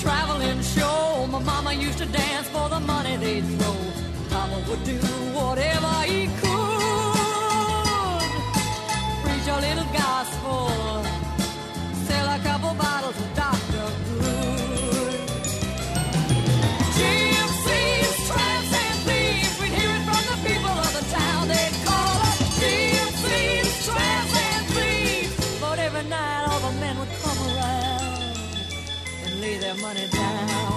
traveling show. My mama used to dance for the money they'd throw. Papa would do whatever he could. Preach a little gospel, sell a couple bottles of Dr. Good. Gypsies, tramps, and thieves, we'd hear it from the people of the town. They'd call us gypsies, tramps, and thieves. But every night all the men would come around and lay their money down.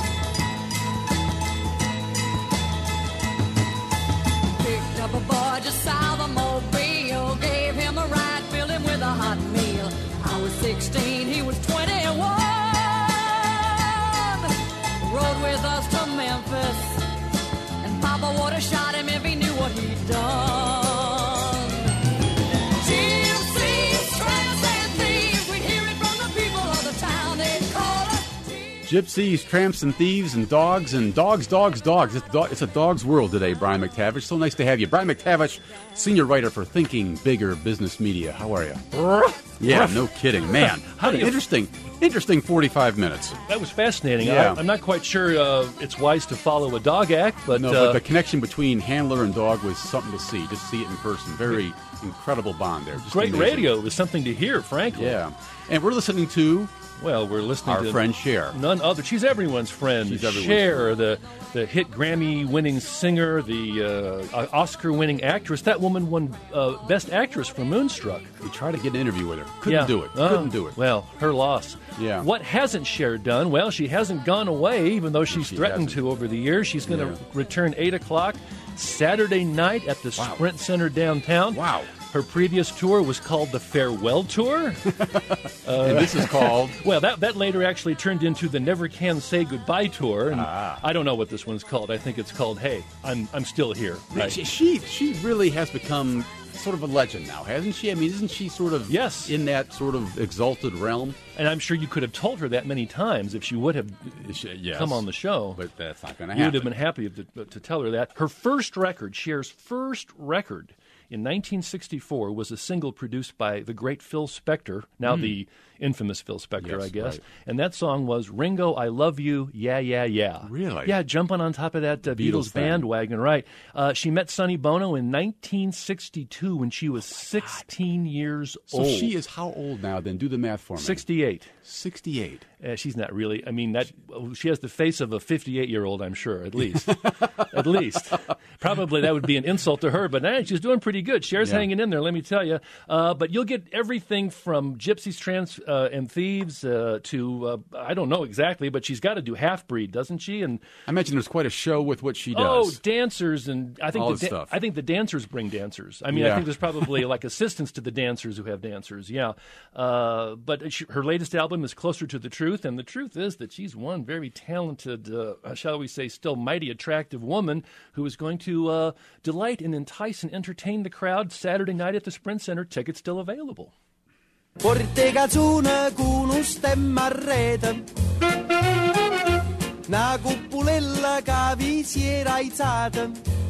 Picked up a boy just south of Mobile, gave him a ride, filled him with a hot meal. I was 16, he was 21. Rode with us to Memphis, and Papa would have shot him if he knew what he'd done. Gypsies, tramps, and thieves, we'd hear it from the people of the town. They'd call us Gypsies, tramps, and thieves, and dogs, dogs. It's a dog's world today, Brian McTavish. So nice to have you. Brian McTavish, senior writer for Thinking Bigger Business Media. How are you? Yeah, no kidding. Man, how interesting 45 minutes. That was fascinating. Yeah. I'm not quite sure it's wise to follow a dog act, but... No, but the connection between handler and dog was something to see. Just see it in person. Very incredible bond there. Just great amazing. Radio. It was something to hear, frankly. Yeah. And we're listening to... Well, we're listening our to... friend Cher. None other. She's everyone's friend. She's everyone's Cher, the hit Grammy-winning singer, the Oscar-winning actress. That woman won Best Actress for Moonstruck. We tried to get an interview with her. Couldn't do it. Couldn't do it. Well, her loss. Yeah. What hasn't Cher done? Well, she hasn't gone away, even though she's threatened to over the years. She's going to return 8 o'clock Saturday night at the Sprint Center downtown. Wow. Her previous tour was called the Farewell Tour. And this is called... Well, that later actually turned into the Never Can Say Goodbye Tour. And I don't know what this one's called. I think it's called, Hey, I'm Still Here. Right? She really has become sort of a legend now, hasn't she? I mean, isn't she sort of in that sort of exalted realm? And I'm sure you could have told her that many times if she would have come on the show. But that's not going to happen. You would have been happy to tell her that. Her first record, Cher's first record, in 1964 was a single produced by the great Phil Spector, now the infamous Phil Spector, I guess. Right. And that song was Ringo, I Love You, Yeah, Yeah, Yeah. Really? Yeah, jumping on top of that Beatles bandwagon, right. She met Sonny Bono in 1962 when she was 16 years old. So she is how old now then? Do the math for me. 68. 68. She's not really. I mean, she has the face of a 58-year-old, I'm sure, at least. At least. Probably that would be an insult to her, but she's doing pretty good. Cher's hanging in there, let me tell you. But you'll get everything from Gypsies, Tramps, and Thieves to, I don't know exactly, but she's got to do Half-Breed, doesn't she? And I mentioned there's quite a show with what she does. Oh, dancers, and I think stuff. I think the dancers bring dancers. I mean, I think there's probably like assistants to the dancers who have dancers, but her latest album is Closer to the Truth, and the truth is that she's one very talented, shall we say, still mighty attractive woman who is going to delight and entice and entertain the crowd Saturday night at the Sprint Center. Tickets still available. Porte cazzone con un stemma a rete, una cupulella che vi si era alzata.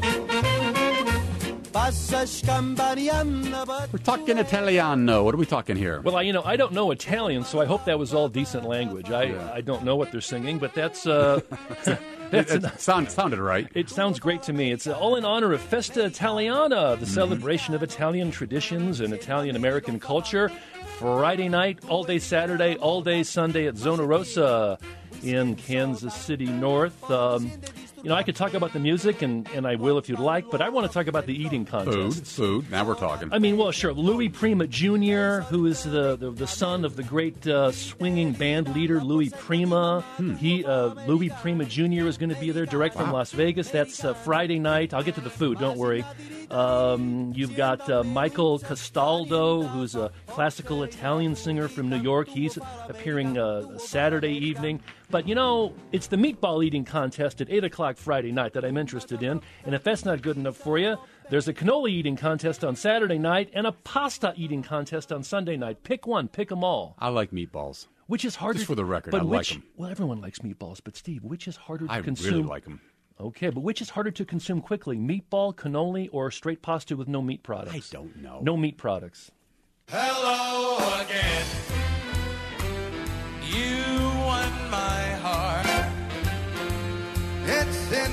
We're talking Italiano. What are we talking here? Well, I don't know Italian, so I hope that was all decent language. I don't know what they're singing, but that's... It sounded right. It sounds great to me. It's all in honor of Festa Italiana, the celebration of Italian traditions and Italian-American culture. Friday night, all day Saturday, all day Sunday at Zona Rosa in Kansas City North. I could talk about the music, and I will if you'd like, but I want to talk about the eating contest. Food. Now we're talking. I mean, well, sure. Louis Prima Jr., who is the son of the great swinging band leader Louis Prima. Louis Prima Jr. is going to be there direct from Las Vegas. That's Friday night. I'll get to the food, don't worry. You've got Michael Castaldo, who's a classical Italian singer from New York. He's appearing Saturday evening. But, it's the meatball eating contest at 8 o'clock Friday night that I'm interested in. And if that's not good enough for you, there's a cannoli eating contest on Saturday night and a pasta eating contest on Sunday night. Pick one. Pick them all. I like meatballs. Which is harder... Just for the record, I like them. Well, everyone likes meatballs, but Steve, which is harder to consume? I really like them. Okay, but which is harder to consume quickly, meatball, cannoli, or straight pasta with no meat products? I don't know. No meat products. Hello again. You won my heart.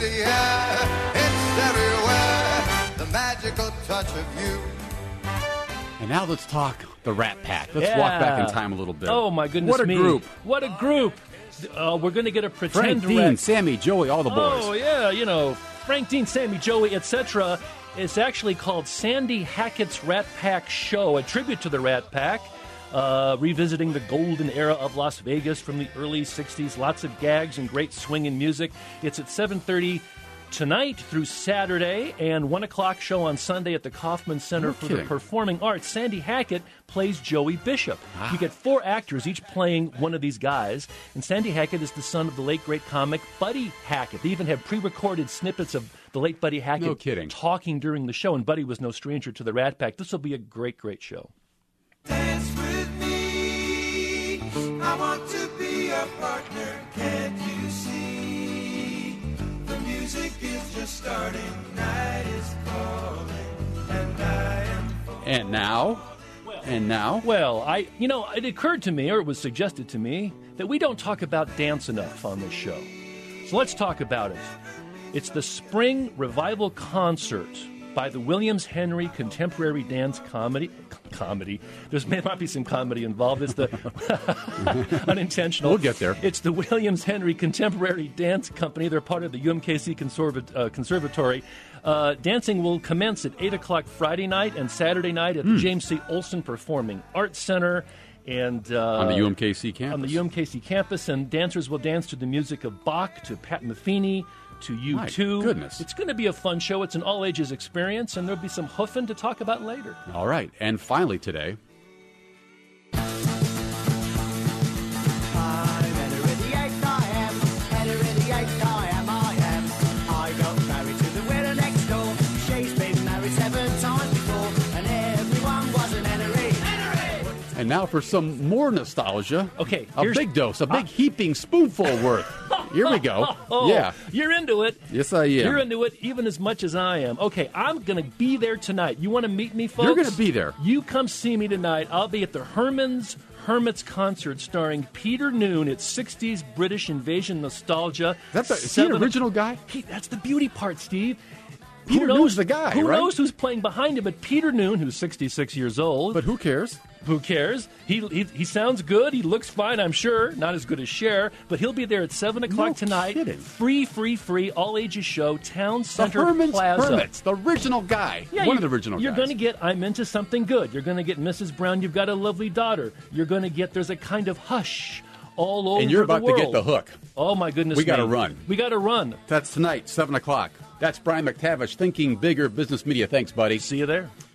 the air, it's everywhere, the magical touch of you. And now let's talk the Rat Pack. Let's walk back in time a little bit. Oh, my goodness What a me. group. What a group. We're going to get a pretend Frank, Dean, Sammy, Joey, all the boys. Oh, yeah, you know, Frank, Dean, Sammy, Joey, etc. It's actually called Sandy Hackett's Rat Pack Show, a tribute to the Rat Pack, revisiting the golden era of Las Vegas from the early 60s. Lots of gags and great swinging music. It's at 7:30 tonight through Saturday, and 1 o'clock show on Sunday at the Kaufman Center for the Performing Arts. Sandy Hackett plays Joey Bishop. You get 4 actors, each playing one of these guys, and Sandy Hackett is the son of the late great comic Buddy Hackett. They even have pre-recorded snippets of the late Buddy Hackett talking during the show, and Buddy was no stranger to the Rat Pack. This will be a great, great show. Dance with me, I want to be a partner, can't you see? The music is just starting, night is falling, and I am falling. And now? Well, it occurred to me, or it was suggested to me, that we don't talk about dance enough on this show. So let's talk about it. It's the Spring Revival Concert by the Williams Henry Contemporary Dance Comedy. There may not be some comedy involved. It's the unintentional. We'll get there. It's the Williams Henry Contemporary Dance Company. They're part of the UMKC Conservatory. Dancing will commence at 8 o'clock Friday night and Saturday night at the James C. Olson Performing Arts Center. And on the UMKC campus. On the UMKC campus, and dancers will dance to the music of Bach, to Pat Metheny, to U2. My goodness. It's going to be a fun show. It's an all-ages experience, and there'll be some hoofing to talk about later. All right. And finally today, and now for some more nostalgia. Okay. A big dose, a big heaping spoonful worth. Here we go. Yeah. You're into it. Yes, I am. You're into it even as much as I am. Okay, I'm going to be there tonight. You want to meet me, folks? You're going to be there. You come see me tonight. I'll be at the Hermits concert starring Peter Noon. It's 60s British invasion nostalgia. Is he an original guy? That's the beauty part, Steve. Peter Noon's the guy, Who right? knows who's playing behind him? But Peter Noon, who's 66 years old. But who cares? Who cares? He sounds good. He looks fine, I'm sure. Not as good as Cher, but he'll be there at 7 o'clock tonight. Kidding. Free, all-ages show, Town Center the Plaza. Hermits, the original guy. Yeah, One of the original guys. You're going to get I'm Into Something Good. You're going to get Mrs. Brown, You've Got a Lovely Daughter. You're going to get There's a Kind of Hush all over the world. And you're about to get the hook. Oh, my goodness. We got to run. We got to run. That's tonight, 7 o'clock. That's Brian McTavish, Thinking Bigger Business Media. Thanks, buddy. See you there.